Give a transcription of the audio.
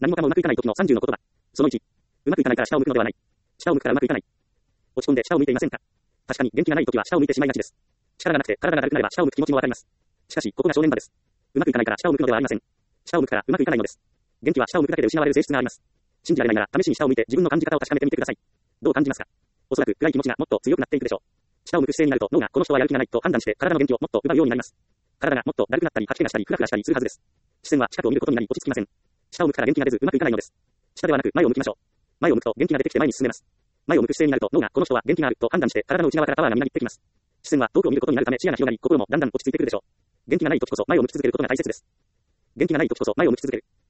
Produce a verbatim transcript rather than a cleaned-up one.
何もかもうまくいかない時のさんじゅうの言葉。そのいち。うまくいかないから下を向くのではない。下を向くからうまくいかない。落ち込んで下を向いていませんか？確かに元気がない時は下を向いてしまいがちです。力がなくて体がだるくなれば下を向く気持ちもわかります。しかし、ここが正念場です。うまくいかないから下を向くのではありません。下を向くからうまくいかないのです。元気は下を向くだけで失われる性質があります。信じられないなら試しに下を向いて自分の感じ方を確かめてみてください。どう感じますか？おそらく暗い気持ちがもっと強くなっていくでしょう。下を向く姿勢になると脳がこの人はやる気がないと判断して体の元気をもっと奪うようになります。体がもっとだるくなったり吐き気がしたりフラフラしたりするはずです。視線は近くを見ることになり落ち着きません。下を向くから元気が出ずうまくいかないのです。下ではなく前を向きましょう。前を向くと元気が出てきて前に進めます。前を向く姿勢になると脳がこの人は元気があると判断して体の内側からパワーがみなぎってきます。視線は遠くを見ることになるため視野が広がり心もだんだん落ち着いてくるでしょう。元気がない時こそ前を向き続けることが大切です。元気がない時こそ前を向き続ける。